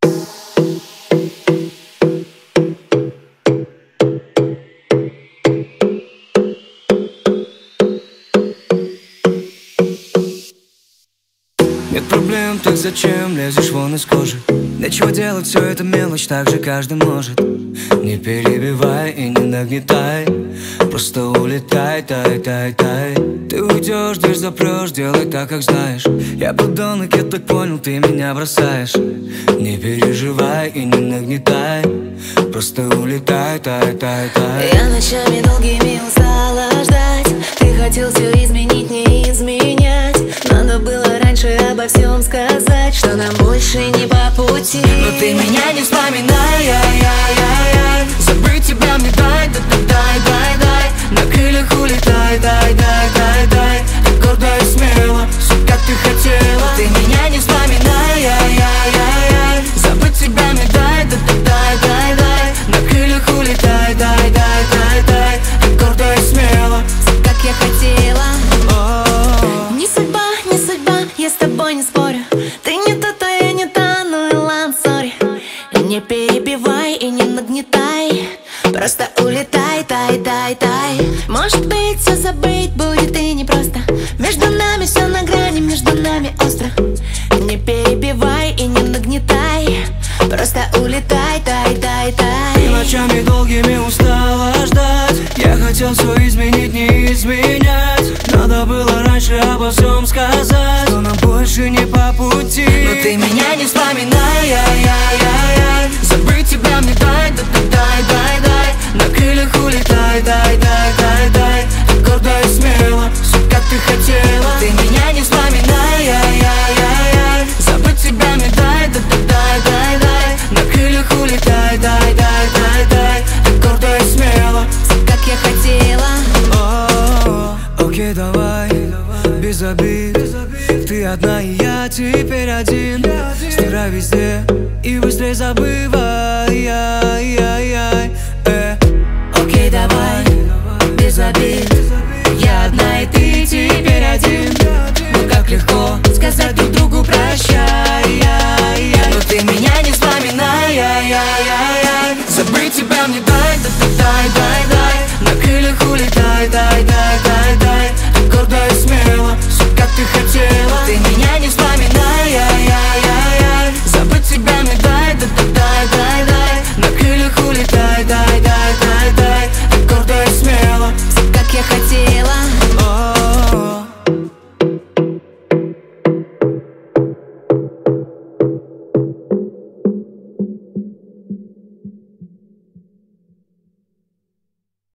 Нет проблем, так зачем лезешь вон из кожи? Нечего делать, все это мелочь, так же каждый может. Не перебивай и не нагнетай, просто улетай, тай, тай, тай. Ты уйдешь, дверь запрешь, делай так, как знаешь. Я подонок, я так понял, ты меня бросаешь. Не переживай и не нагнетай, просто улетай, тай, тай, тай. Я ночами долгими устала ждать. Ты хотел все изменить, не изменять. Надо было раньше обо всем сказать, что нам больше не по пути. Но ты меня не вспоминай, ай-яй-яй-яй. Забыть тебя мне дай, дай. На крыльях улетай, дай. Так гордо и смело, все как ты хотела. Но ты меня не вспоминай, ай-яй-яй-яй. Забыть тебя мне дай, дай. На крыльях улетай, дай. Так гордо и смело, все как я хотела. Не судьба, я с тобой не спорю. Ты не та, то я не та, ну и ладно, сори. Не перебивай и не нагнетай, просто улетай, тай. Может быть, все забыть будет и непросто. Между нами все на грани, между нами остро. Не перебивай и не нагнетай, просто улетай, тай. Ты ночами долгими устала ждать. Я хотел все изменить, не изменять. Надо было раньше обо всем сказать, что нам больше не по пути. Но ты меня не вспоминай, ай-яй-яй-яй. Забыть тебя мне дай, дай. На крыльях улетай, дай. Так гордо и смело, все как ты хотела. Но ты меня не вспоминай, ай-яй-яй-яй. Забыть тебя мне дай, дай. На крыльях улетай, дай. Так гордо и смело, все как я хотела. Окей, давай, без обид. Ты одна и я теперь один. Стирай везде и быстрей забывай.